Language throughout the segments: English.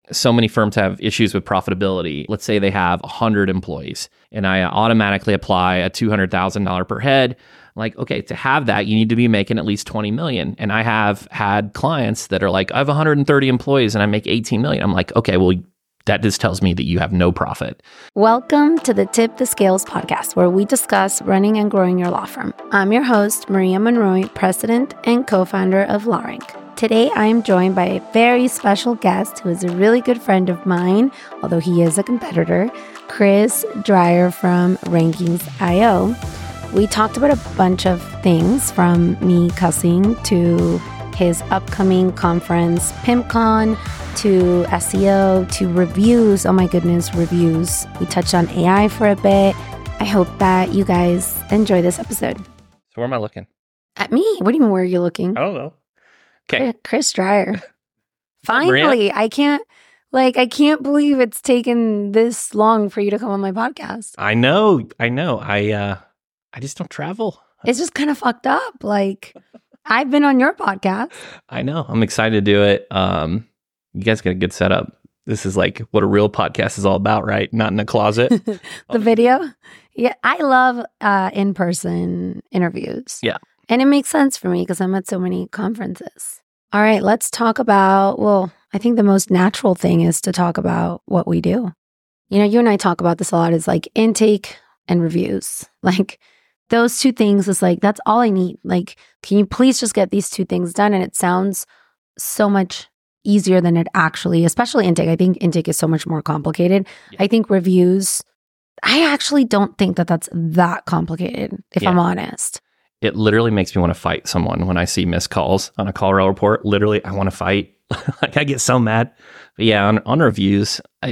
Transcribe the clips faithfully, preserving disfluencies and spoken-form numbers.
so many firms have issues with profitability. Let's say they have one hundred employees and I automatically apply a two hundred thousand dollars per head. Like, okay, to have that, you need to be making at least twenty million. And I have had clients that are like, I have one hundred thirty employees and I make eighteen million. I'm like, okay, well, that just tells me that you have no profit. Welcome to the Tip the Scales podcast, where we discuss running and growing your law firm. I'm your host, Maria Monroy, president and co-founder of LawRank. Today, I am joined by a very special guest who is a really good friend of mine, although he is a competitor, Chris Dreyer from Rankings dot I O. We talked about a bunch of things, from me cussing to his upcoming conference, PIMCon, to S E O, to reviews. Oh my goodness, reviews. We touched on A I for a bit. I hope that you guys enjoy this episode. So where am I looking? At me? What do you mean, where are you looking? I don't know. Okay. Chris Dreyer. Finally, Maria? I can't, like, I can't believe it's taken this long for you to come on my podcast. I know. I know. I, uh, I just don't travel. It's just kind of fucked up. Like, I've been on your podcast. I know. I'm excited to do it. Um, you guys got a good setup. This is like what a real podcast is all about, right? Not in a closet. The video? Yeah, I love uh, in-person interviews. Yeah. And it makes sense for me because I'm at so many conferences. All right, let's talk about, well, I think the most natural thing is to talk about what we do. You know, you and I talk about this a lot, is like intake and reviews. Like, those two things is like, that's all I need. Like, can you please just get these two things done? And it sounds so much easier than it actually, especially intake. I think intake is so much more complicated. Yeah. I think reviews, I actually don't think that that's that complicated, if yeah. I'm honest. It literally makes me want to fight someone when I see missed calls on a call roll report. Literally, I want to fight. Like, I get so mad. But yeah, on, on reviews, I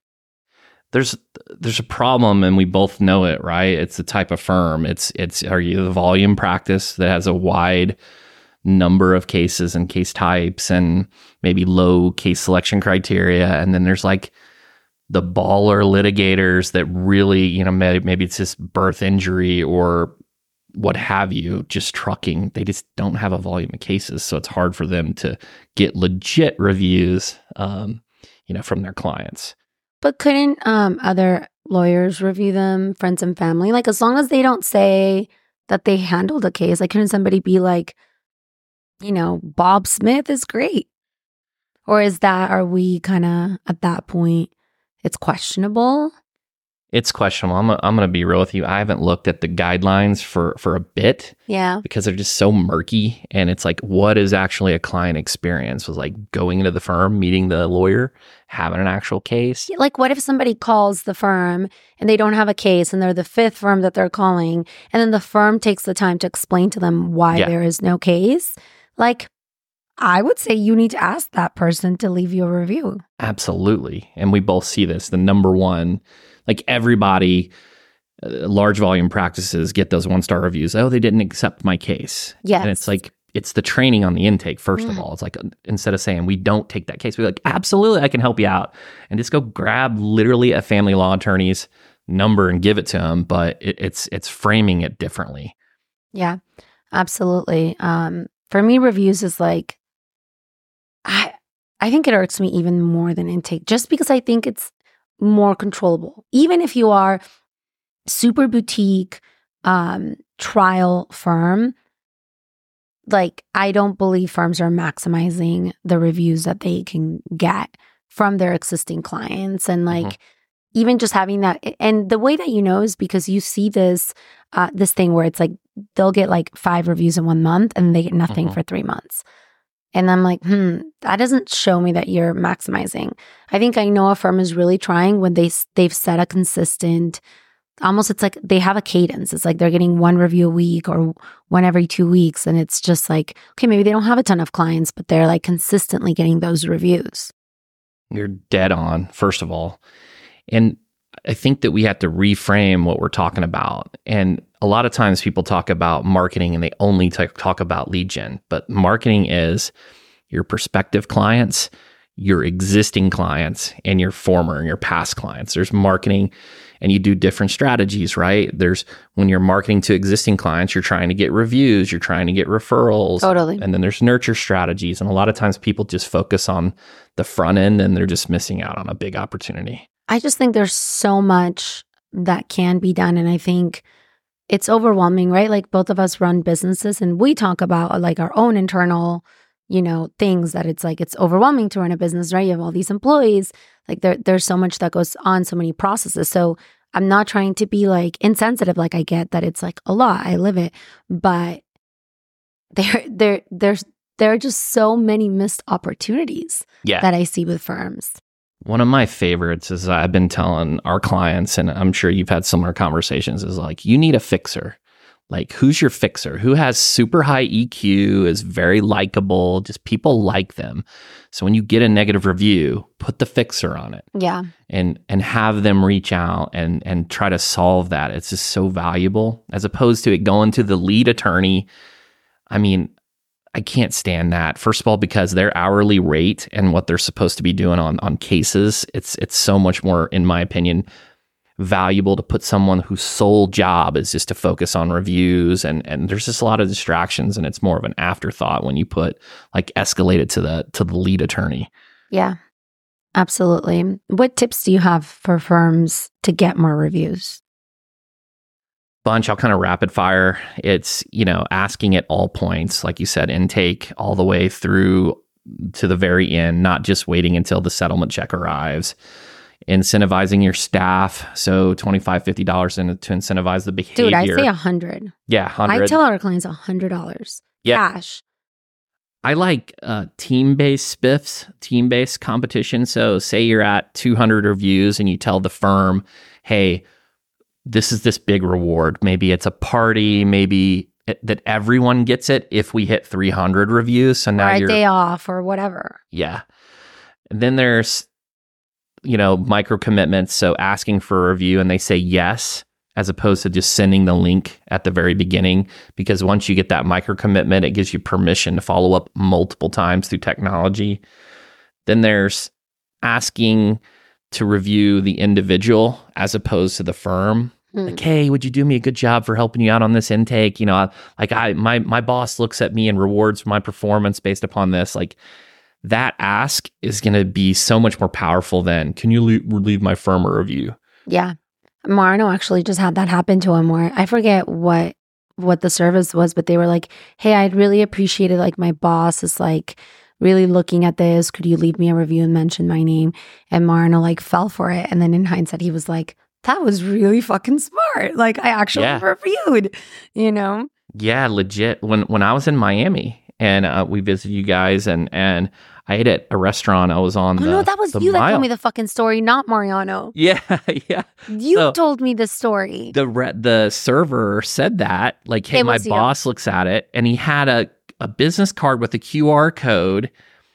there's there's a problem, and we both know it, right? It's the type of firm. It's it's are you the volume practice that has a wide number of cases and case types and maybe low case selection criteria, and then there's like the baller litigators that really, you know, maybe, maybe it's just birth injury or what have you, just trucking. They just don't have a volume of cases, so it's hard for them to get legit reviews, um, you know, from their clients. But couldn't um, other lawyers review them, friends and family? Like, as long as they don't say that they handled a case, like, couldn't somebody be like, you know, Bob Smith is great? Or is that, are we kind of at that point, it's questionable? It's questionable. I'm, I'm going to be real with you. I haven't looked at the guidelines for, for a bit. Yeah. Because they're just so murky. And it's like, what is actually a client experience? Was like going into the firm, meeting the lawyer, having an actual case. Yeah, like, what if somebody calls the firm and they don't have a case and they're the fifth firm that they're calling, and then the firm takes the time to explain to them why yeah. there is no case? Like, I would say you need to ask that person to leave you a review. Absolutely. And we both see this. The number one, like, everybody, uh, large volume practices get those one-star reviews. Oh, they didn't accept my case. Yes. And it's like, it's the training on the intake, first mm. of all. It's like, instead of saying, we don't take that case, we're like, absolutely, I can help you out. And just go grab literally a family law attorney's number and give it to them. But it, it's it's framing it differently. Yeah, absolutely. Um, for me, reviews is like, I I think it irks me even more than intake, just because I think it's more controllable. Even if you are super boutique um, trial firm, like, I don't believe firms are maximizing the reviews that they can get from their existing clients. And like, mm-hmm. even just having that, and the way that you know is because you see this uh, this thing where it's like, they'll get like five reviews in one month and they get nothing mm-hmm. for three months. And I'm like, hmm, that doesn't show me that you're maximizing. I think I know a firm is really trying when they, they've set a consistent, almost it's like they have a cadence. It's like they're getting one review a week or one every two weeks. And it's just like, okay, maybe they don't have a ton of clients, but they're like consistently getting those reviews. You're dead on, first of all. And I think that we have to reframe what we're talking about. And a lot of times people talk about marketing and they only t- talk about lead gen, but marketing is your prospective clients, your existing clients and your former and your past clients. There's marketing and you do different strategies, right? There's when you're marketing to existing clients, you're trying to get reviews, you're trying to get referrals. Totally. And then there's nurture strategies. And a lot of times people just focus on the front end and they're just missing out on a big opportunity. I just think there's so much that can be done. And I think it's overwhelming, right? Like both of us run businesses and we talk about like our own internal, you know, things that it's like, it's overwhelming to run a business, right? You have all these employees, like there, there's so much that goes on, so many processes. So I'm not trying to be like insensitive. Like I get that it's like a lot, I live it, but there, there, there's, there are just so many missed opportunities yeah. that I see with firms. One of my favorites is I've been telling our clients, and I'm sure you've had similar conversations, is like, you need a fixer. Like, who's your fixer? Who has super high E Q, is very likable, just people like them. So when you get a negative review, put the fixer on it. Yeah. And and have them reach out and and try to solve that. It's just so valuable as opposed to it going to the lead attorney. I mean, I can't stand that. First of all, because their hourly rate and what they're supposed to be doing on on cases, it's it's so much more, in my opinion, valuable to put someone whose sole job is just to focus on reviews, and and there's just a lot of distractions, and it's more of an afterthought when you put like escalate it to the to the lead attorney. Yeah, absolutely. What tips do you have for firms to get more reviews? Bunch. I'll kind of rapid fire. It's, you know, asking at all points, like you said, intake all the way through to the very end, not just waiting until the settlement check arrives. Incentivizing your staff. So twenty-five dollars, fifty dollars in, to incentivize the behavior. Dude, I say a hundred. Yeah, hundred. I tell our clients a hundred dollars. Yeah. Cash. I like uh, team-based spiffs, team-based competition. So say you're at two hundred reviews and you tell the firm, hey, this is this big reward. Maybe it's a party, maybe it, that everyone gets it if we hit three hundred reviews. So now or a you're day off or whatever. Yeah. And then there's, you know, micro commitments. So asking for a review and they say yes, as opposed to just sending the link at the very beginning. Because once you get that micro commitment, it gives you permission to follow up multiple times through technology. Then there's asking to review the individual as opposed to the firm. Mm. Like, hey, would you do me a good job for helping you out on this intake? You know, like I, my, my boss looks at me and rewards my performance based upon this. Like that ask is going to be so much more powerful than, can you leave, leave my firm a review? Yeah. Marno actually just had that happen to him where I forget what, what the service was, but they were like, hey, I'd really appreciate it. Like my boss is like, really looking at this, could you leave me a review and mention my name? And Marno like fell for it. And then in hindsight, he was like, that was really fucking smart. Like I actually yeah. reviewed, you know? Yeah, legit. When when I was in Miami and uh, we visited you guys and and I ate at a restaurant, I was on oh, the no, that was the you mile. that told me the fucking story, not Mariano. Yeah, yeah. You so, told me the story. The re- the server said that, like, hey, my boss you. looks at it and he had a a business card with a Q R code.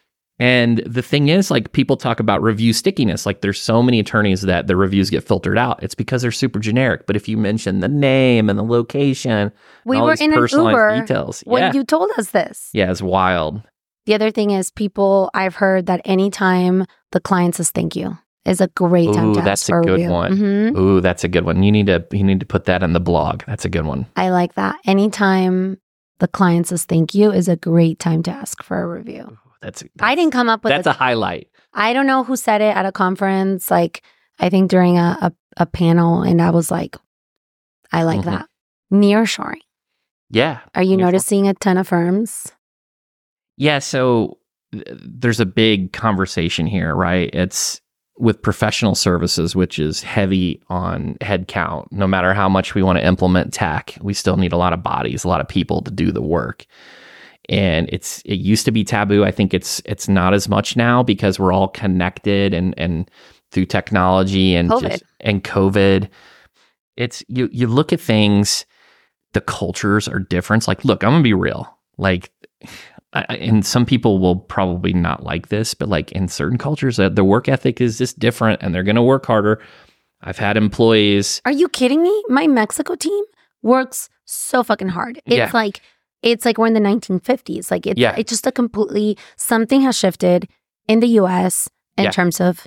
And the thing is, like, people talk about review stickiness. Like, there's so many attorneys that the reviews get filtered out. It's because they're super generic. But if you mention the name and the location, we and all were these in an Uber details, when yeah. you told us this. Yeah, it's wild. The other thing is, people, I've heard that anytime the client says thank you is a great time Ooh, to that's ask for a good review. one. Mm-hmm. Ooh, that's a good one. You need to you need to put that in the blog. That's a good one. I like that. Anytime the client says thank you is a great time to ask for a review. That's, that's I didn't come up with that's a, a highlight. I don't know who said it at a conference, like I think during a, a, a panel, and I was like, I like mm-hmm. that. Nearshoring. Yeah. Are you noticing a ton of firms? Yeah, so th- there's a big conversation here, right? It's with professional services, which is heavy on headcount. No matter how much we want to implement tech, we still need a lot of bodies, a lot of people to do the work. And it's it used to be taboo. I think it's it's not as much now because we're all connected and and through technology and COVID. just and COVID. It's you you look at things, the cultures are different. Like, look, I'm gonna be real. Like, I, and some people will probably not like this, but like in certain cultures, uh, the work ethic is just different, and they're gonna work harder. I've had employees. Are you kidding me? My Mexico team works so fucking hard. It's Yeah. like. It's like we're in the nineteen fifties. Like it's, Yeah. it's just a completely, something has shifted. in the U S in Yeah. terms of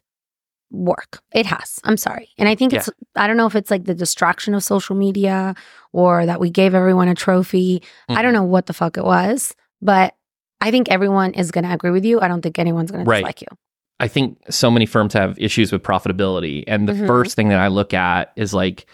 work. It has. I'm sorry. And I think it's, I don't know if it's like the distraction of social media or that we gave everyone a trophy. Mhm. I don't know what the fuck it was, but I think everyone is going to agree with you. I don't think anyone's going Right. to dislike you. I think so many firms have issues with profitability. And the Mhm. first thing that I look at is like,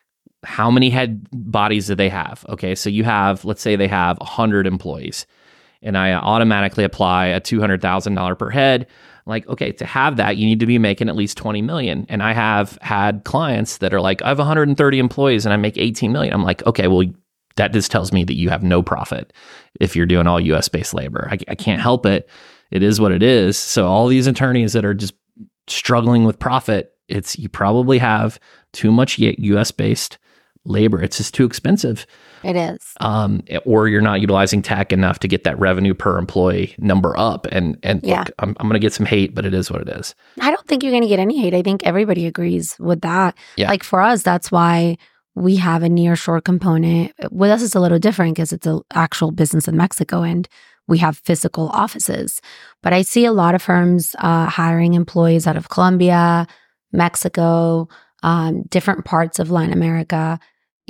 how many head bodies do they have? Okay, so you have, let's say they have one hundred employees, and I automatically apply a two hundred thousand dollars per head. Like, okay, to have that, you need to be making at least twenty million. And I have had clients that are like, I have one hundred thirty employees and I make eighteen million. I'm like, okay, well, that just tells me that you have no profit if you're doing all U S based labor. I, I can't help it. It is what it is. So all these attorneys that are just struggling with profit, it's you probably have too much U S based labor. It's just too expensive. It is. Um, or you're not utilizing tech enough to get that revenue per employee number up. And and Yeah. look, I'm, I'm going to get some hate, but it is what it is. I don't think you're going to get any hate. I think everybody agrees with that. Yeah. Like for us, that's why we have a nearshore component. With us, it's a little different because it's an actual business in Mexico and we have physical offices. But I see a lot of firms uh, hiring employees out of Colombia, Mexico, um, different parts of Latin America.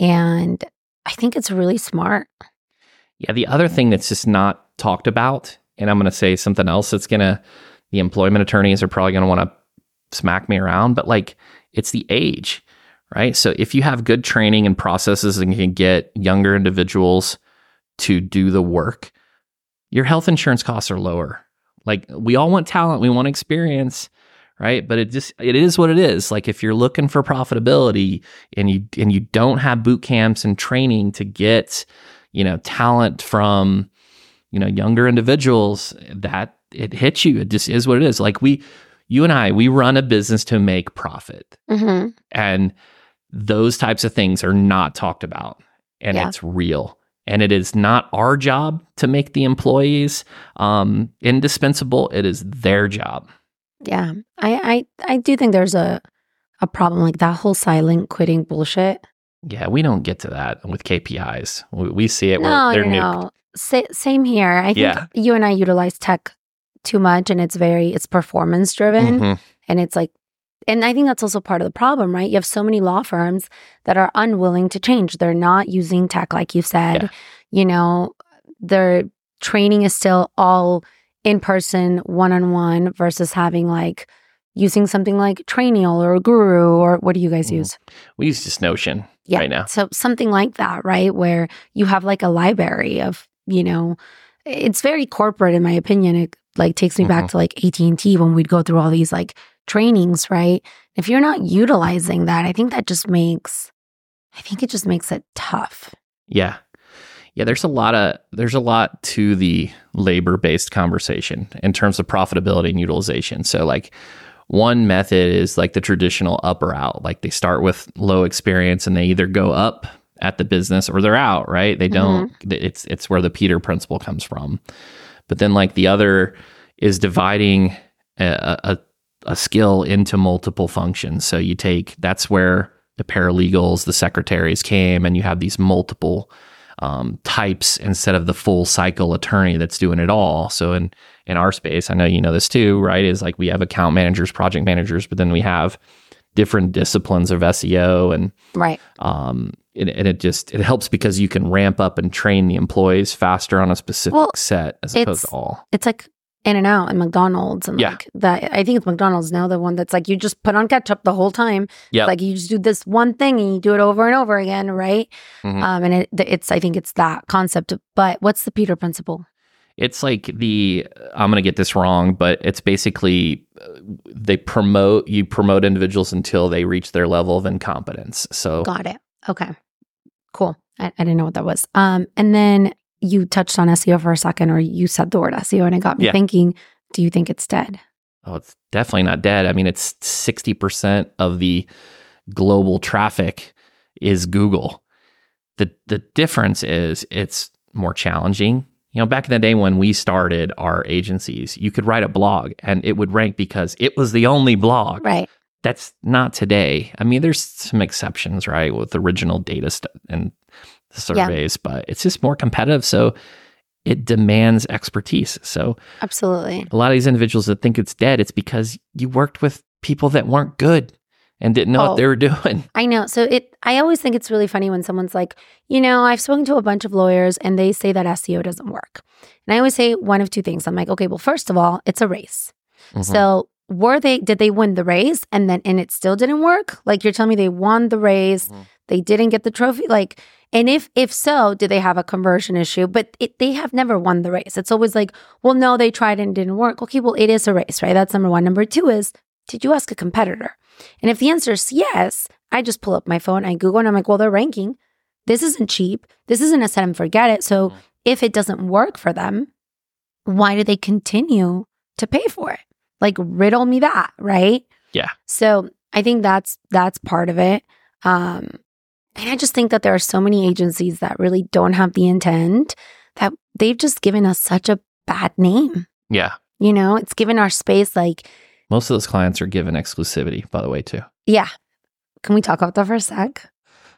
And I think it's really smart. Yeah. The other thing that's just not talked about, and I'm going to say something else that's going to, the employment attorneys are probably going to want to smack me around, but like it's the age, right? So if you have good training and processes and can get younger individuals to do the work, your health insurance costs are lower. Like we all want talent, we want experience, right? But it just it is what it is. Like if you're looking for profitability and you and you don't have boot camps and training to get, you know, talent from, you know, younger individuals, that it hits you. It just is what it is. Like we, you and I, we run a business to make profit, Mm-hmm. and those types of things are not talked about, and Yeah. it's real. And it is not our job to make the employees um, indispensable. It is their job. Yeah. I, I, I do think there's a, a problem like that whole silent quitting bullshit. Yeah, we don't get to that with K P Is. We, we see it. No, where they're no, new. no. Sa- same here. I think Yeah. you and I utilize tech too much and it's very, it's performance driven. Mhm. And it's like, and I think that's also part of the problem, right? You have so many law firms that are unwilling to change. They're not using tech, like you said. Yeah. You know, their training is still all in person, one on one, versus having like using something like Trainial or Guru, or what do you guys Mhm. use? We use just Notion Yeah. right now. So something like that, right? Where you have like a library of, you know, it's very corporate in my opinion. It like takes me back Mhm. to like A T and T when we'd go through all these like trainings, right? If you're not utilizing that, I think that just makes, I think it just makes it tough. Yeah. Yeah, there's a lot of there's a lot to the labor-based conversation in terms of profitability and utilization. So like one method is like the traditional up or out. Like they start with low experience and they either go up at the business or they're out, right? They don't it's it's where the Peter principle comes from. But then like the other is dividing a, a a skill into multiple functions. So you take that's where the paralegals, the secretaries came, and you have these multiple um, types instead of the full cycle attorney that's doing it all. So in in our space, I know you know this too, right? Is like we have account managers, project managers, but then we have different disciplines of S E O, and Right. um, and, and it just it helps because you can ramp up and train the employees faster on a specific Well, set as opposed it's- to all. It's like In and Out and McDonald's and Yeah. like that. I think it's McDonald's now, the one that's like you just put on ketchup the whole time. Yeah, Like you just do this one thing and you do it over and over again, right? Mhm. Um, and it, it's I think it's that concept. But what's the Peter principle? It's like the, I'm going to get this wrong, but it's basically uh, they promote, you promote individuals until they reach their level of incompetence. So, Got it. Okay. Cool. I, I didn't know what that was. Um, and then you touched on S E O for a second, or you said the word S E O, and it got me Yeah. thinking, do you think it's dead? oh, it's definitely not dead. I mean, it's sixty percent of the global traffic is Google. The, the difference is it's more challenging. You know, back in the day when we started our agencies, you could write a blog and it would rank because it was the only blog. Right. That's not today. I mean, there's some exceptions, right, with original data st- and the surveys, but it's just more competitive. So it demands expertise. So Absolutely. a lot of these individuals that think it's dead, it's because you worked with people that weren't good and didn't know Oh. what they were doing. I know. So it I always think it's really funny when someone's like, you know, I've spoken to a bunch of lawyers and they say that S E O doesn't work. And I always say one of two things. I'm like, okay, well, first of all, it's a race. Mhm. So were they did they win the race and then and it still didn't work? Like you're telling me they won the race, Mhm. they didn't get the trophy? Like, and if if so, did they have a conversion issue? But it, they have never won the race. It's always like, well, no, they tried and it didn't work. Okay, well, it is a race, right? That's number one. Number two is, did you ask a competitor? And if the answer is yes, I just pull up my phone, I Google, and I'm like, well, they're ranking. This isn't cheap. This isn't a set and forget it. So if it doesn't work for them, why do they continue to pay for it? Like, riddle me that, right? Yeah. So I think that's that's part of it. Um, and I just think that there are so many agencies that really don't have the intent, that they've just given us such a bad name. Yeah. You know, it's given our space like, Most of those clients are given exclusivity, by the way, too. yeah. Can we talk about that for a sec?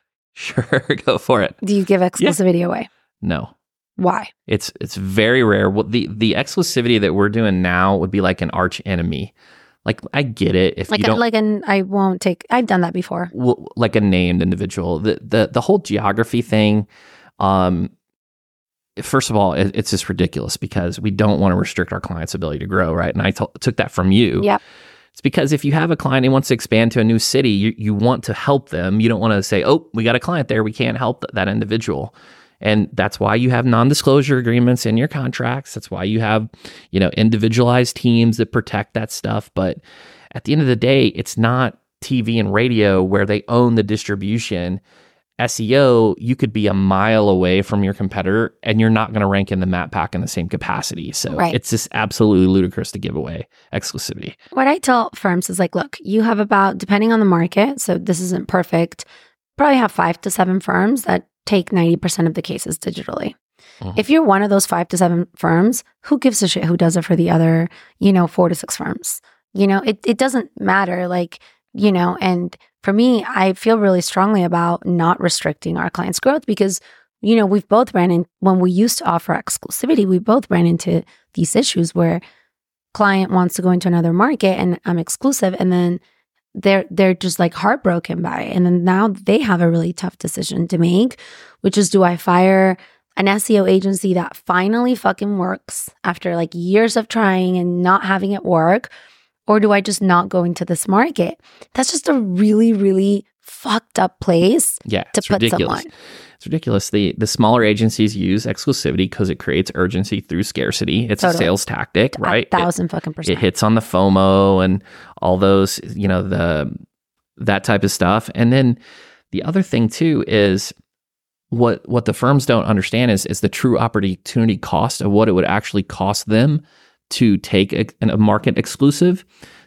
Sure, go for it. Do you give exclusivity away? No. Why? It's it's very rare. Well, the the exclusivity that we're doing now would be like an arch enemy. Like, I get it if Like, you a, don't like an, I won't take, I've done that before. w- like a named individual. The the the whole geography thing. Um, first of all, it, it's just ridiculous because we don't want to restrict our clients' ability to grow, right? And I t- took that from you. Yep. It's because if you have a client who wants to expand to a new city, you you want to help them. You don't want to say, "Oh, we got a client there, we can't help th- that individual." And that's why you have non-disclosure agreements in your contracts. That's why you have, you know, individualized teams that protect that stuff. But at the end of the day, it's not T V and radio where they own the distribution. S E O, you could be a mile away from your competitor and you're not going to rank in the map pack in the same capacity. So Right. it's just absolutely ludicrous to give away exclusivity. What I tell firms is like, look, you have about, depending on the market, so this isn't perfect, probably have five to seven firms that take ninety percent of the cases digitally. Mhm. If you're one of those five to seven firms, who gives a shit who does it for the other, you know, four to six firms? You know, it, it doesn't matter. Like, you know, and for me, I feel really strongly about not restricting our clients' growth because, you know, we've both ran in, when we used to offer exclusivity, we both ran into these issues where client wants to go into another market and I'm exclusive, and then they're they're just like heartbroken by it. And then now they have a really tough decision to make, which is, do I fire an S E O agency that finally fucking works after like years of trying and not having it work? Or do I just not go into this market? That's just a really, really fucked up place Yeah, to it's put ridiculous. someone. It's ridiculous. The the smaller agencies use exclusivity because it creates urgency through scarcity. It's Totally. a sales tactic, right? A It- thousand fucking It percent. hits on the FOMO and all those, you know, the that type of stuff. And then the other thing too is what what the firms don't understand is is the true opportunity cost of what it would actually cost them to take a, a market exclusive.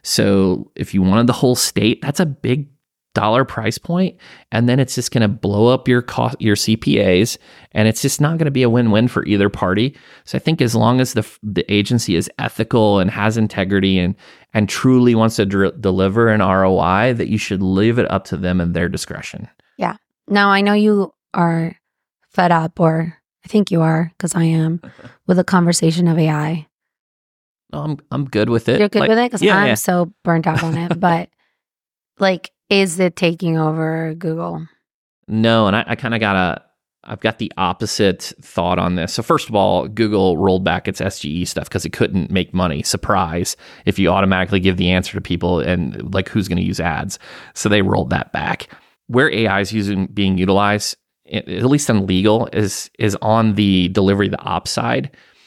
So if you wanted the whole state, that's a big dollar price point, and then it's just going to blow up your cost, your C P As, and it's just not going to be a win-win for either party. So I think as long as the the agency is ethical and has integrity and and truly wants to dr- deliver an R O I, that you should leave it up to them and their discretion. Now, I know you are fed up, or I think you are, because I am, with the conversation of A I. No, I'm I'm good with it. You're good Like, with it? Because yeah, I'm yeah. so burnt out on it. But like, is it taking over Google? No, and I, I kind of got a, I've got the opposite thought on this. So first of all, Google rolled back its S G E stuff because it couldn't make money. Surprise! If you automatically give the answer to people and like who's going to use ads, so they rolled that back. Where A I is using being utilized, at least in legal, is is on the delivery, the ops side.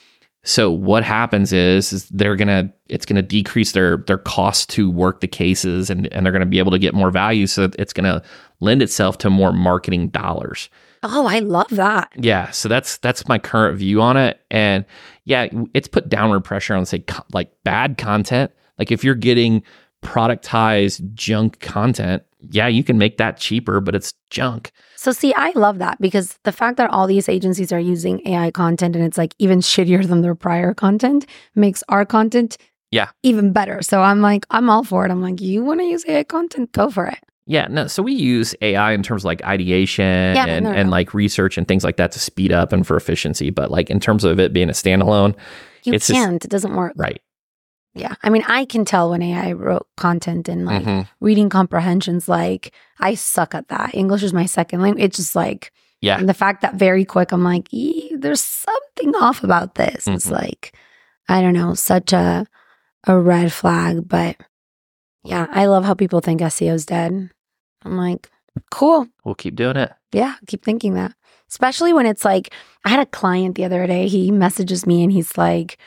So what happens is, is they're gonna it's gonna decrease their their cost to work the cases, and, and they're gonna be able to get more value. So it's gonna lend itself to more marketing dollars. Oh, I love that. Yeah, so that's that's my current view on it, and yeah, it's put downward pressure on say co- like bad content. Like if you're getting productized junk content, yeah, you can make that cheaper, but it's junk. So see, I love that because the fact that all these agencies are using A I content and it's like even shittier than their prior content makes our content Yeah. even better. So I'm like, I'm all for it. I'm like, you want to use A I content? Go for it. Yeah, no, so we use A I in terms of like ideation Yeah, and, no, no. and like research and things like that to speed up and for efficiency. But like in terms of it being a standalone, You it's just- can't. It doesn't work. right. Yeah. I mean, I can tell when A I wrote content and like Mhm. reading comprehensions, like I suck at that. English is my second language. It's just like, Yeah. and the fact that very quick, I'm like, "Ee, there's something off about this. It's Mhm. like, I don't know, such a a red flag. But yeah, I love how people think S E O is dead. I'm like, cool. We'll keep doing it. Yeah, keep thinking that. Especially when it's like, I had a client the other day, he messages me and he's like,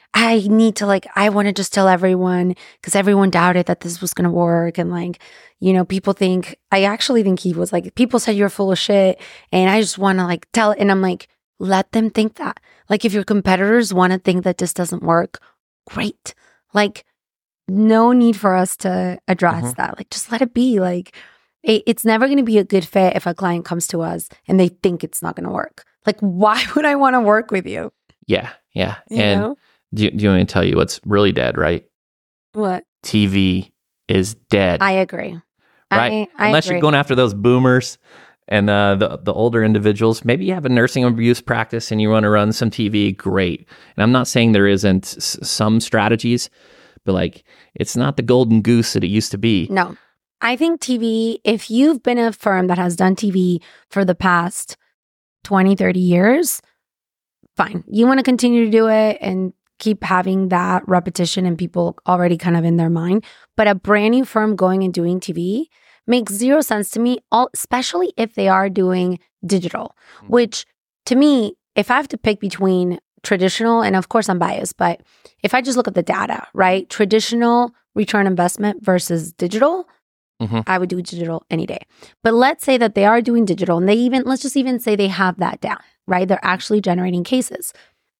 I need to like, I want to just tell everyone because everyone doubted that this was going to work. And like, you know, people think, I actually think he was like, people said you're full of shit. And I just want to like tell it. And I'm like, let them think that. Like, if your competitors want to think that this doesn't work, great. Like, no need for us to address Mhm. that. Like, just let it be. Like, it, it's never going to be a good fit if a client comes to us and they think it's not going to work. Like, why would I want to work with you? Yeah. Yeah. You and know? do, you- do you want me to tell you what's really dead, right? What? T V is dead. I agree. right? I, I Unless agree. you're going after those boomers and uh, the the older individuals. Maybe you have a nursing abuse practice and you want to run some T V. Great. And I'm not saying there isn't s- some strategies, but like it's not the golden goose that it used to be. No. I think T V, if you've been a firm that has done T V for the past twenty, thirty years, fine. You want to continue to do it and keep having that repetition and people already kind of in their mind. But a brand new firm going and doing T V makes zero sense to me, all, especially if they are doing digital, Mm. which to me, if I have to pick between traditional, and of course I'm biased, but if I just look at the data, right? Traditional return investment versus digital, Mhm. I would do digital any day. But let's say that they are doing digital and they even, let's just even say they have that down, right? They're actually generating cases.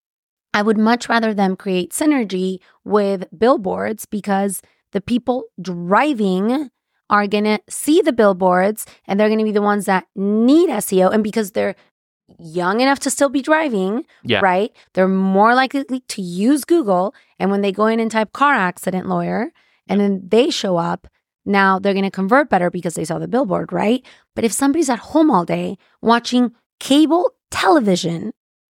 I would much rather them create synergy with billboards because the people driving are going to see the billboards and they're going to be the ones that need S E O. And because they're young enough to still be driving, Yeah. right? They're more likely to use Google. And when they go in and type car accident lawyer and then they show up, now they're going to convert better because they saw the billboard, right? But if somebody's at home all day watching cable television,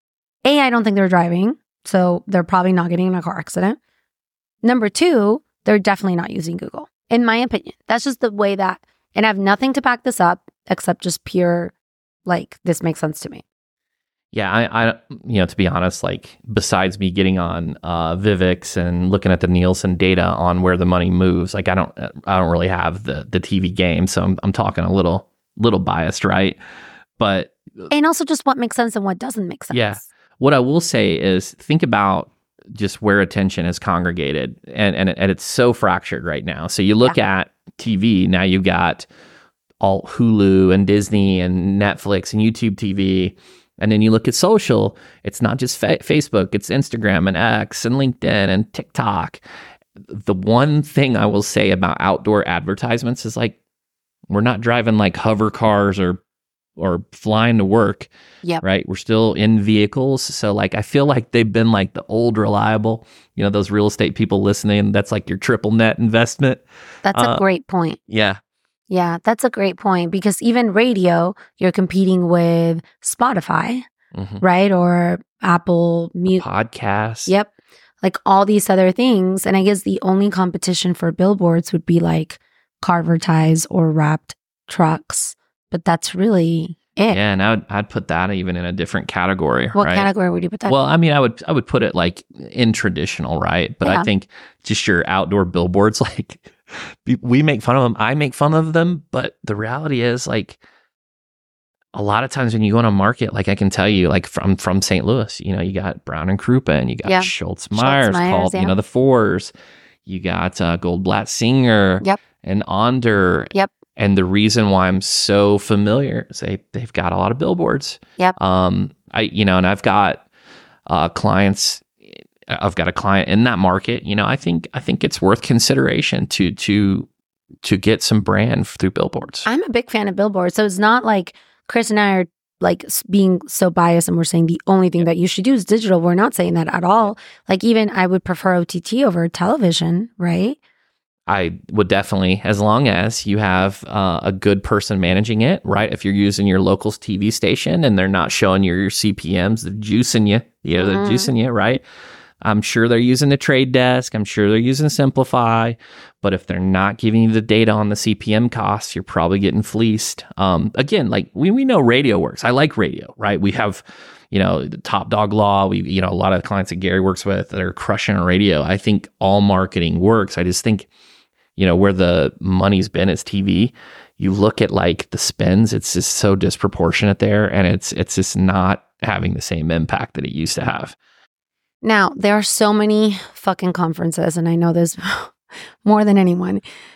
A, I don't think they're driving. So they're probably not getting in a car accident. Number two, they're definitely not using Google, in my opinion. That's just the way that, and I have nothing to back this up except just pure, like, this makes sense to me. Yeah, I, I, you know, to be honest, like besides me getting on uh, Vivix and looking at the Nielsen data on where the money moves, like I don't, I don't really have the the T V game, so I'm I'm talking a little little biased, right? But And also just what makes sense and what doesn't make sense. Yeah. what I will say is think about just where attention is congregated, and and, and it's so fractured right now. So you look Yeah. at T V now, you've got all Hulu and Disney and Netflix and YouTube T V. And then you look at social, it's not just fa- Facebook, it's Instagram and X and LinkedIn and TikTok. The one thing I will say about outdoor advertisements is like, we're not driving like hover cars or or flying to work, Yep. right? We're still in vehicles. So like, I feel like they've been like the old reliable, you know, those real estate people listening, that's like your triple net investment. That's Uh, a great point. Yeah. Yeah, that's a great point because even radio, you're competing with Spotify, Mhm. right? Or Apple Music. Podcasts. Yep. Like all these other things. And I guess the only competition for billboards would be like Carvertise or wrapped trucks. But that's really it. Yeah, and I would, I'd put that even in a different category, What right? category would you put that Well, I mean, I would I would put it like in traditional, right? But Yeah. I think just your outdoor billboards, like we- we make fun of them, I make fun of them, but the reality is, like, a lot of times when you go on a market, like I can tell you, like from from Saint Louis, you know, you got Brown and Krupa, you got Yeah. Schultz Myers Myers, called, yeah. you know, the Fours, you got uh, Goldblatt Singer, Yep. and Onder, Yep. And the reason why I'm so familiar is they they've got a lot of billboards. Yep. Um, I you know, and I've got uh, clients. I've got a client in that market. You know, I think I think it's worth consideration to to to get some brand through billboards. I'm a big fan of billboards. So it's not like Chris and I are like s- being so biased and we're saying the only thing that you should do is digital. We're not saying that at all. Like even I would prefer O T T over television, right? I would definitely, as long as you have uh, a good person managing it, right? If you're using your local T V station and they're not showing you your C P Ms, they're juicing you, you know, they're Mhm. juicing you, right? I'm sure they're using the Trade Desk. I'm sure they're using Simplify. But if they're not giving you the data on the C P M costs, you're probably getting fleeced. Um, again, like we, we know radio works. I like radio, right? We have, you know, the Top Dog Law. We, you know, a lot of clients that Gary works with that are crushing on radio. I think all marketing works. I just think, you know, where the money's been is T V. You look at like the spends, it's just so disproportionate there. And it's, it's just not having the same impact that it used to have. Now, there are so many fucking conferences, and I know this more than anyone.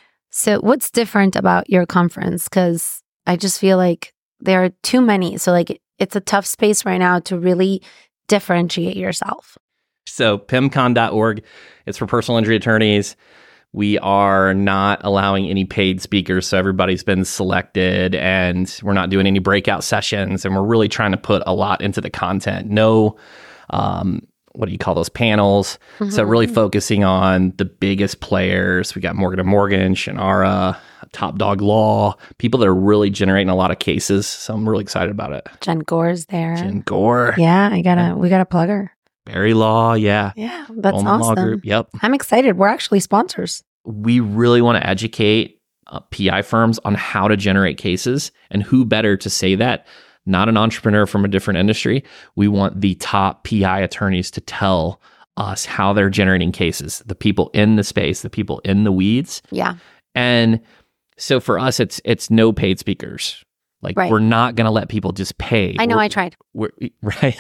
So what's different about your conference? Because I just feel like there are too many. So like it's a tough space right now to really differentiate yourself. So P I M con dot org, it's for personal injury attorneys. We are not allowing any paid speakers. So everybody's been selected and we're not doing any breakout sessions. And we're really trying to put a lot into the content. No, um, what do you call those panels? Mm-hmm. So really focusing on the biggest players. We got Morgan and Morgan, Shannara, Top Dog Law, people that are really generating a lot of cases. So I'm really excited about it. Jen Gore's there. Jen Gore. Yeah, I gotta, we gotta plug her. Barry Law, yeah. Yeah, that's Bowman awesome. Law Group, yep. I'm excited. We're actually sponsors. We really want to educate uh, P I firms on how to generate cases, and who better to say that? Not an entrepreneur from a different industry. We want the top P I attorneys to tell us how they're generating cases, the people in the space, the people in the weeds. Yeah. And so for us, it's it's no paid speakers. Like right. We're not going to let people just pay. I know. We're, I tried. We're right.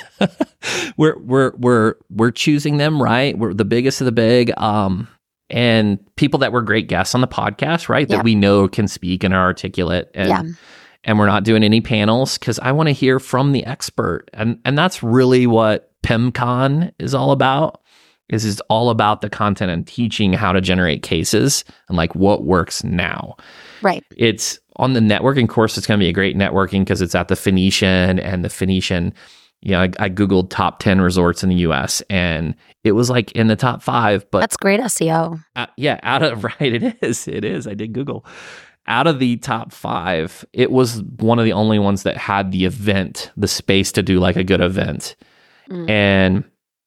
we're we're we're we're choosing them, right? We're the biggest of the big, um, and people that were great guests on the podcast, right? That yeah. we know can speak and are articulate. And, yeah. And we're not doing any panels because I want to hear from the expert, and and that's really what P I M Con is all about. Is is all about the content and teaching how to generate cases and like what works now. Right. It's on the networking course. It's going to be a great networking because it's at the Phoenician, and the Phoenician, you know, I, I Googled top ten resorts in the U S and it was like in the top five. But that's great S E O. Uh, yeah, out of right, it is. It is. I did Google. Out of the top five, it was one of the only ones that had the event, the space to do like a good event. Mm. And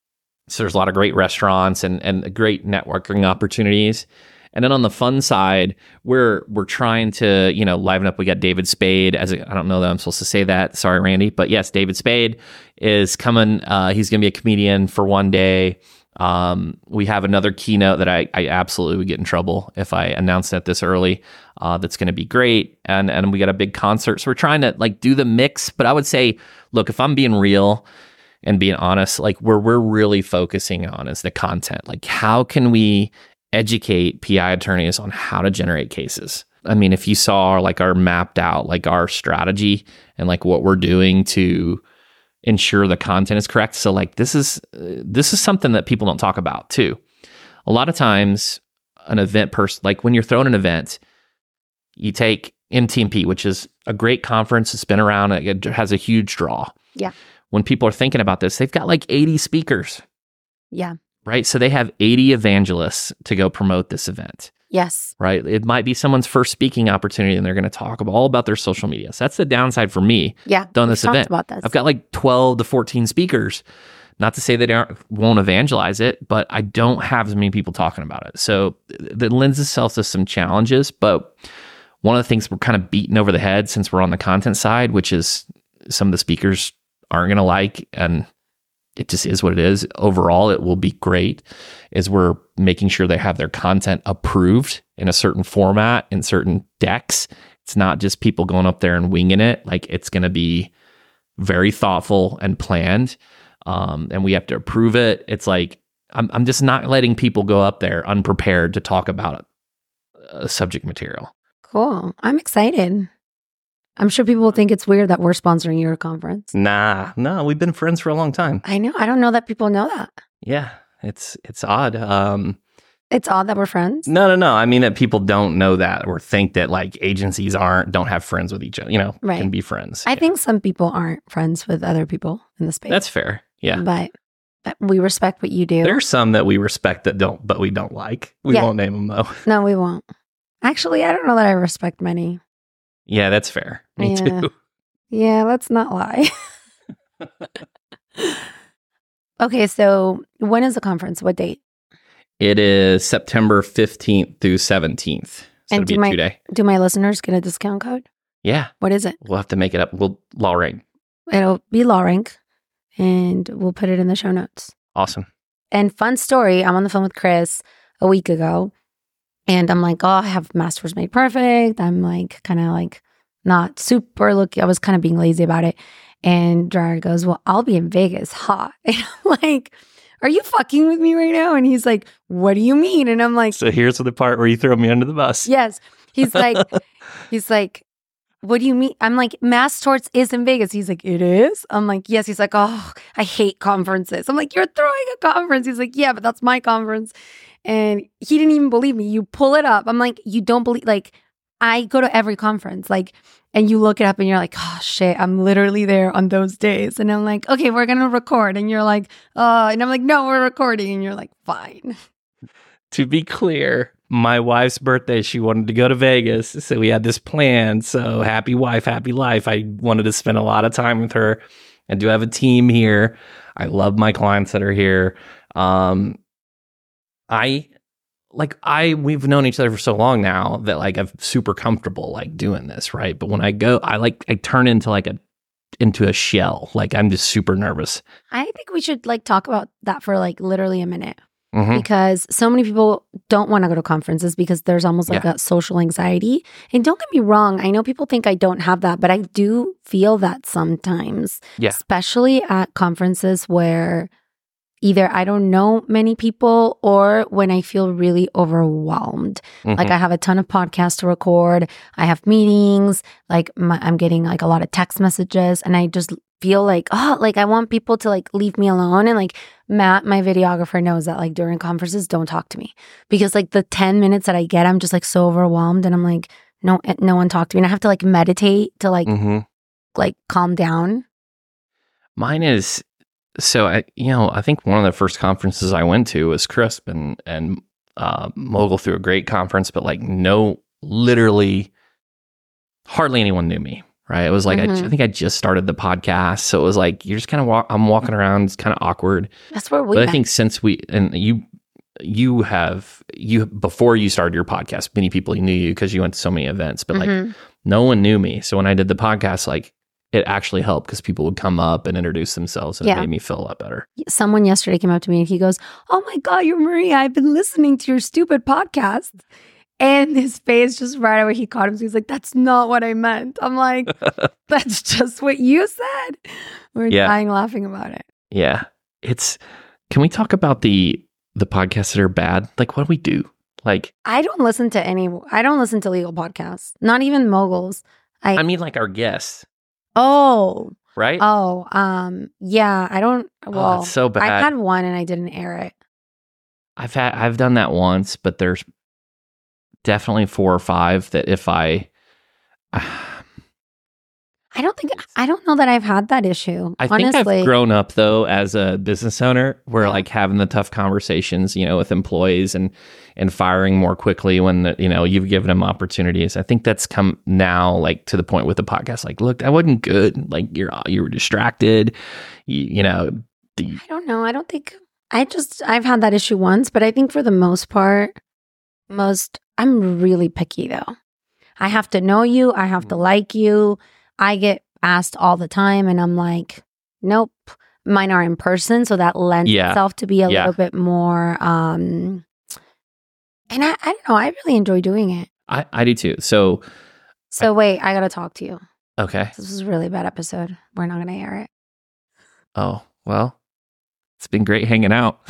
so there's a lot of great restaurants and and great networking opportunities. And then on the fun side, we're we're trying to, you know, liven up. We got David Spade as a, I don't know that I'm supposed to say that. Sorry, Randy. But yes, David Spade is coming. Uh, he's going to be a comedian for one day. Um, we have another keynote that I, I absolutely would get in trouble if I announced it this early. Uh, that's going to be great. And, and we got a big concert. So we're trying to like do the mix, but I would say, look, if I'm being real and being honest, like where we're really focusing on is the content. Like how can we educate P I attorneys on how to generate cases? I mean, if you saw like our mapped out, like our strategy and like what we're doing to ensure the content is correct. So like this is uh, this is something that people don't talk about too. A lot of times an event person, like when you're throwing an event, you take M T M P, which is a great conference. It's been around. It has a huge draw. Yeah. When people are thinking about this, they've got like eighty speakers. Yeah. Right. So they have eighty evangelists to go promote this event. Yes. Right. It might be someone's first speaking opportunity and they're going to talk about all about their social media. So that's the downside for me. Yeah. Done this event. About this. I've got like twelve to fourteen speakers. Not to say that they won't evangelize it, but I don't have as many people talking about it. So that lends itself to some challenges. But one of the things we're kind of beating over the head since we're on the content side, which is some of the speakers aren't going to like, and it just is what it is. Overall, it will be great, is we're making sure they have their content approved in a certain format, in certain decks. It's not just people going up there and winging it. Like it's going to be very thoughtful and planned. Um, and we have to approve it. It's like, I'm, I'm just not letting people go up there unprepared to talk about a subject material. Cool. I'm excited. I'm sure people will think it's weird that we're sponsoring your conference. Nah, no, we've been friends for a long time. I know. I don't know that people know that. Yeah, it's it's odd. Um, it's odd that we're friends? No, no, no. I mean that people don't know that or think that like agencies aren't, don't have friends with each other, you know, right. Can be friends. I yeah. think some people aren't friends with other people in the space. That's fair. Yeah. But We respect what you do. There's some that we respect that don't, but we don't like. We Yeah. won't name them though. No, we won't. Actually, I don't know that I respect many. Yeah, that's fair. Me Yeah. too. Yeah, let's not lie. Okay, so when is the conference? What date? It is September fifteenth through seventeenth. So And it'll be do a my- two day. Do my listeners get a discount code? Yeah. What is it? We'll have to make it up. We'll law rank. It'll be Lawrink, and we'll put it in the show notes. Awesome. And fun story, I'm on the phone with Chris a week ago, and I'm like, oh, I have Masters Made Perfect. I'm like, kind of like not super looking. I was kind of being lazy about it. And Jared goes, well, I'll be in Vegas. Ha. And I'm like, are you fucking with me right now? And he's like, what do you mean? And I'm like, So here's the part where you throw me under the bus. yes. He's like, he's like, what do you mean? I'm like, Mass Torts is in Vegas. He's like, it is? I'm like, yes. He's like, oh, I hate conferences. I'm like, you're throwing a conference. He's like, yeah, but that's my conference. And he didn't even believe me. You pull it up. I'm like, you don't believe, like, I go to every conference, like, and you look it up and you're like, oh shit, I'm literally there on those days. And I'm like, okay, we're going to record. And you're like, oh, and I'm like, no, we're recording. And you're like, fine. To be clear, my wife's birthday, she wanted to go to Vegas. So we had this plan. So happy wife, happy life. I wanted to spend a lot of time with her. I do have a team here. I love my clients that are here. Um, I like I we've known each other for so long now that like I'm super comfortable like doing this, right? But when I go, I like I turn into like a into a shell. Like I'm just super nervous. I think we should like talk about that for like literally a minute. Mhm. Because so many people don't want to go to conferences because there's almost like Yeah. a social anxiety. And don't get me wrong, I know people think I don't have that, but I do feel that sometimes, Yeah. especially at conferences where either I don't know many people or when I feel really overwhelmed. Like Mhm. I have a ton of podcasts to record, I have meetings, like my, I'm getting like a lot of text messages, and I just feel like, oh, like I want people to like leave me alone. And like Matt, my videographer, knows that like during conferences, don't talk to me because like the ten minutes that I get, I'm just like so overwhelmed, and I'm like, no, no one talk to me, and I have to like meditate to like Mhm. like calm down. Mine is so I you know I think one of the first conferences I went to was Crisp, and and uh, Mogul threw a great conference, but like no, literally hardly anyone knew me. Right? It was like I, Mhm. I think I just started the podcast, so it was like you're just kind of walk. I'm walking around, it's kind of awkward. That's where we. But I met. think since we and you you have you before you started your podcast, many people knew you because you went to so many events, but like Mhm. no one knew me. So when I did the podcast, like it actually helped because people would come up and introduce themselves, and Yeah. it made me feel a lot better. Someone yesterday came up to me and he goes, oh my God, you're Maria. I've been listening to your stupid podcast. And his face just right away, he caught him. So he's like, that's not what I meant. I'm like, that's just what you said. We're Yeah. dying laughing about it. Yeah, it's. Can we talk about the the podcasts that are bad? Like, what do we do? Like, I don't listen to any, I don't listen to legal podcasts, not even moguls. I, I mean, like our guests, oh, right? oh, um, yeah, I don't, oh, well, it's so bad. I had one and I didn't air it. I've had I've done that once, but there's definitely four or five that if I, I don't think, I don't know that I've had that issue. I think honestly. I've grown up though as a business owner, where Yeah. like having the tough conversations, you know, with employees and and firing more quickly when the, you know you've given them opportunities. I think that's come now, like to the point with the podcast. Like, look, that wasn't good. Like you're you were distracted. You, you know, the, I don't know. I don't think I just I've had that issue once, but I think for the most part, most I'm really picky though. I have to know you, I have to like you. I get asked all the time and I'm like, nope. Mine are in person, so that lends Yeah. itself to be a Yeah. little bit more um and I, I don't know, I really enjoy doing it. I I do too. So So wait, I gotta talk to you. okay. This was a really bad episode. We're not gonna air it. Oh well, it's been great hanging out.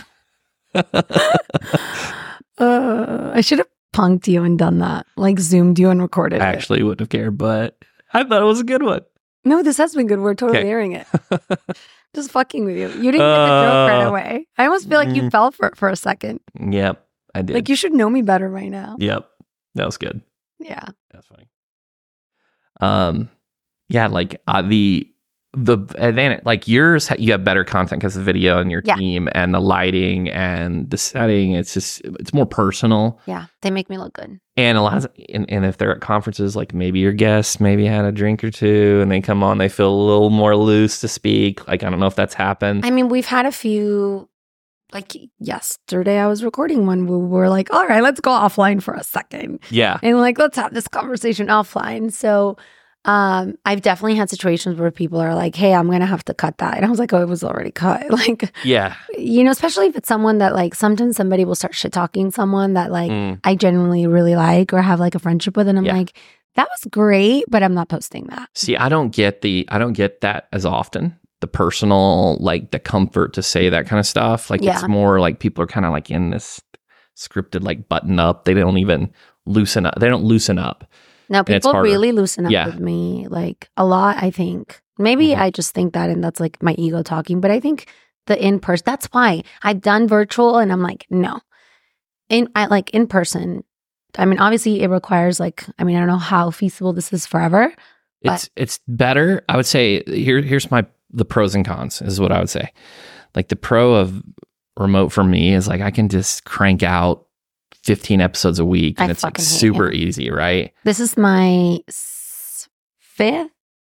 Uh, I should have punked you and done that. Like zoomed you and recorded I it. actually wouldn't have cared, but I thought it was a good one. No, this has been good. We're totally Okay. airing it. Just fucking with you. You didn't get the joke right Uh, away. I almost feel like you mm. fell for it for a second. Yep, I did. Like you should know me better by now. Yep, that was good. Yeah. That's funny. Um, yeah, like uh, the the advantage, like yours, you have better content because of the video and your Yeah. team and the lighting and the setting. It's just, it's more personal. Yeah, they make me look good. And a lot of, and, and if they're at conferences, like maybe your guests maybe had a drink or two and they come on, they feel a little more loose to speak. Like, I don't know if that's happened. I mean, we've had a few, like yesterday I was recording one where we were like, all right, let's go offline for a second. Yeah. And like, let's have this conversation offline. So um, I've definitely had situations where people are like, hey, I'm going to have to cut that. And I was like, oh, it was already cut. Like, Yeah. you know, especially if it's someone that like, sometimes somebody will start shit talking someone that like Mm. I genuinely really like or have like a friendship with. And I'm Yeah. like, that was great, but I'm not posting that. See, I don't get the, I don't get that as often. The personal, like the comfort to say that kind of stuff. Like Yeah. it's more like people are kind of like in this scripted, like button up. They don't even loosen up. They don't loosen up. No, it's people harder. really loosen up Yeah. with me like a lot, I think. Maybe Mhm. I just think that and that's like my ego talking, but I think the in person, that's why I've done virtual and I'm like, no. In I like in person. I mean, obviously it requires like, I mean, I don't know how feasible this is forever. It's it's better. I would say here here's my the pros and cons is what I would say. Like the pro of remote for me is like I can just crank out fifteen episodes a week and I it's like fucking hate super it. easy, right? This is my s- fifth,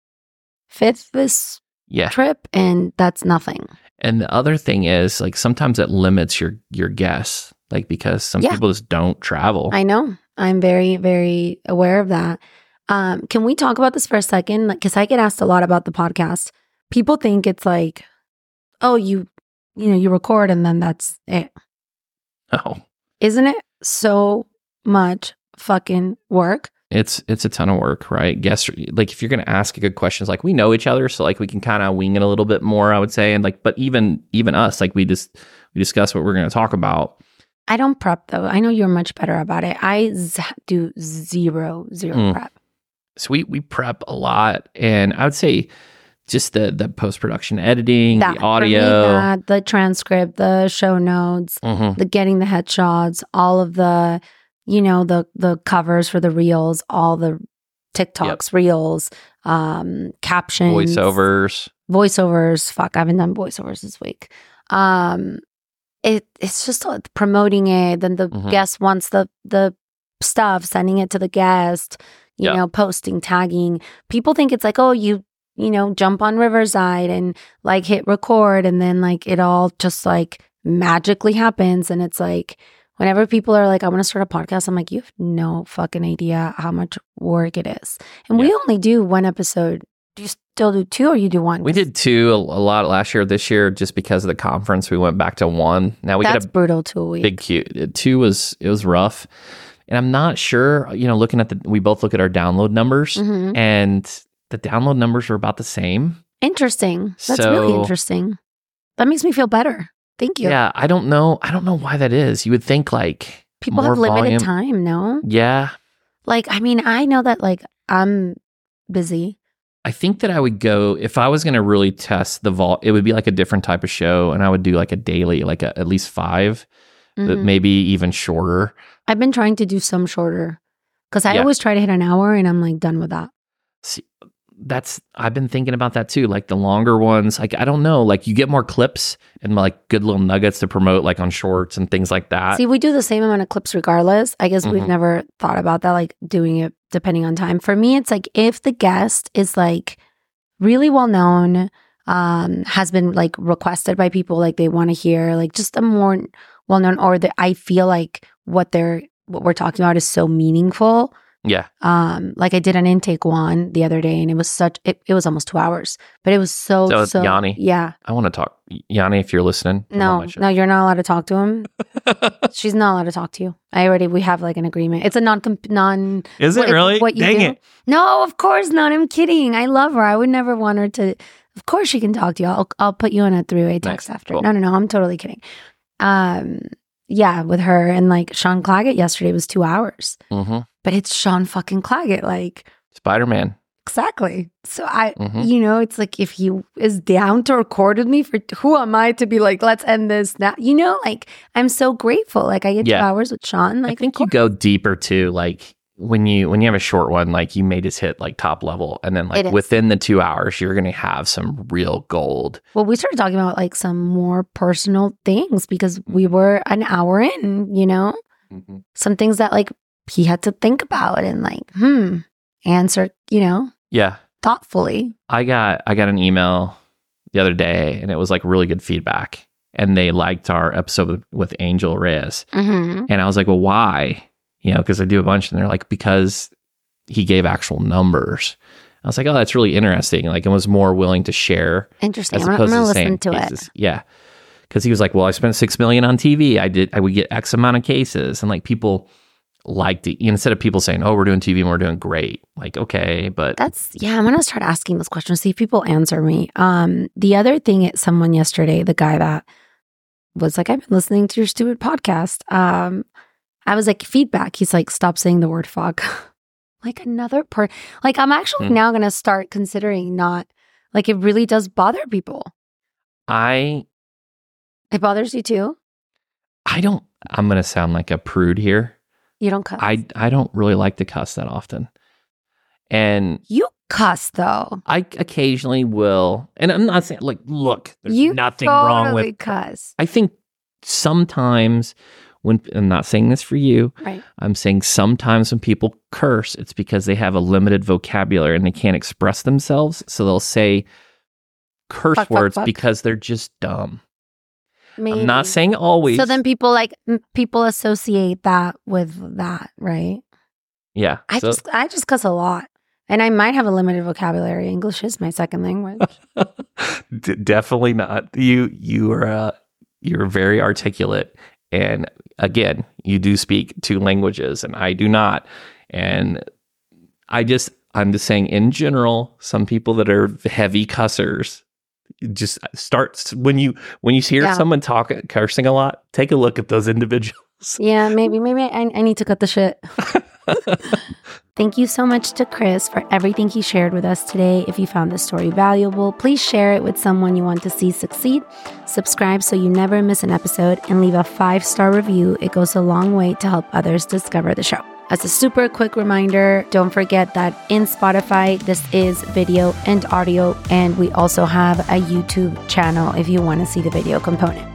fifth this Yeah. trip and that's nothing. And the other thing is like sometimes it limits your your guests, like because some Yeah. people just don't travel. I know. I'm very, very aware of that. Um, can we talk about this for a second? Like, because I get asked a lot about the podcast. People think it's like, oh, you, you know, you record and then that's it. Oh, Isn't it so much fucking work? it's it's a ton of work, right? Guests, like if you're gonna ask good questions, like we know each other, so like we can kind of wing it a little bit more, I would say. And like, but even even us, like we just we discuss what we're gonna talk about. I don't prep though. I know you're much better about it. I z- do zero, zero Mm. prep. So we we prep a lot, and I would say just the the post production editing, That, the for me, audio. that, the transcript, the show notes, Mhm. the getting the headshots, all of the, you know, the the covers for the reels, all the TikToks, reels, um, captions, Voiceovers. voiceovers. Fuck, I haven't done voiceovers this week. Um, it it's just uh, promoting it. Then the Mhm. guest wants the the stuff, sending it to the guest. You Yeah. know, posting, tagging. People think it's like, oh, you you know, jump on Riverside and like hit record, and then like it all just like magically happens. And it's like, whenever people are like, I want to start a podcast, I'm like, you have no fucking idea how much work it is. And we Yeah. only do one episode. Do you still do two or you do one? We did two a, a lot last year. This year, just because of the conference, we went back to one. Now we That's got a brutal two a week. big queue. Two was it was rough, and I'm not sure. You know, looking at the, we both look at our download numbers, Mhm. and the download numbers are about the same. Interesting. That's really So- interesting. That makes me feel better. Thank you. Yeah, I don't know. I don't know why that is. You would think like People more have limited volume. time, no? Yeah, Like, I mean, I know that like I'm busy. I think that I would go if I was going to really test the vol. It would be like a different type of show, and I would do like a daily, like a, at least five, but Mhm. maybe even shorter. I've been trying to do some shorter because I Yeah. always try to hit an hour and I'm like done with that. See, that's I've been thinking about that too. Like the longer ones, like I don't know, like you get more clips and like good little nuggets to promote, like on shorts and things like that. See, we do the same amount of clips regardless. I guess we've Mhm. never thought about that, like doing it depending on time. For me, it's like if the guest is like really well known, um, has been like requested by people, like they want to hear like just a more well known, or that I feel like what they're what we're talking about is so meaningful. yeah, Um, like I did an intake one the other day and it was such it, it was almost two hours, but it was so So, so Yanni? yeah. I want to talk, Yanni, if you're listening. come on No, my show. no, you're not allowed to talk to him. She's not allowed to talk to you. I already we have like an agreement. It's a non non. Is what- it really? What you Dang do. it! No, of course not. I'm kidding. I love her. I would never want her to. Of course she can talk to you. I'll I'll put you in a three way text Nice. after. Cool. No, no, no. I'm totally kidding. Um, yeah, with her and like Sean Claggett yesterday was two hours, hmm but it's Sean fucking Claggett. Like Spider Man. exactly. So I, Mhm. you know, it's like if he is down to record with me, for who am I to be like, let's end this now? You know, like I'm so grateful. Like I get Yeah. two hours with Sean. Like I think of you course. go deeper too. Like when you when you have a short one, like you may just hit like top level, and then like within the two hours, you're gonna have some real gold. Well, we started talking about like some more personal things because we were an hour in, you know, mm-hmm. some things that like he had to think about and like, hmm, answer, you know, yeah, thoughtfully. I got I got an email the other day, and it was like really good feedback, and they liked our episode with, with Angel Reyes, mm-hmm. and I was like, well, why? You know, because I do a bunch, and they're like, because he gave actual numbers. I was like, oh, that's really interesting. Like, I was more willing to share. Interesting. I'm going to listen to cases. it. Yeah. Because he was like, well, I spent six million on T V. I did, I would get X amount of cases. And like, people liked it. Instead of people saying, oh, we're doing T V and we're doing great. Like, okay, but. That's, yeah, I'm going to start asking those questions, see if people answer me. Um, the other thing, someone yesterday, the guy that was like, I've been listening to your stupid podcast. Um, I was like, feedback. He's like, stop saying the word fuck. Like another part. Like, I'm actually mm. now going to start considering not, like, it really does bother people. I. It bothers you too? I don't, I'm going to sound like a prude here. You don't cuss? I, I don't really like to cuss that often. And. You cuss though. I occasionally will. And I'm not saying, like, look, there's you nothing totally wrong with. cuss. I think sometimes. When I'm not saying this for you, right. I'm saying sometimes when people curse, it's because they have a limited vocabulary and they can't express themselves. So they'll say curse fuck, words fuck, fuck. because they're just dumb. Maybe. I'm not saying always. So then people like people associate that with that, right? Yeah. I so. just I just cuss a lot, and I might have a limited vocabulary. English is my second language. D- definitely not. You you are uh, you're very articulate. And again, you do speak two languages and I do not. And I just, I'm just saying in general, some people that are heavy cussers just start when you, when you hear yeah. someone talk cursing a lot, take a look at those individuals. Yeah, maybe, maybe I, I need to cut the shit. Thank you so much to Chris for everything he shared with us today. If you found this story valuable, please share it with someone you want to see succeed. Subscribe so you never miss an episode and leave a five-star review. It goes a long way to help others discover the show. As a super quick reminder, don't forget that in Spotify, this is video and audio, and we also have a YouTube channel if you want to see the video component.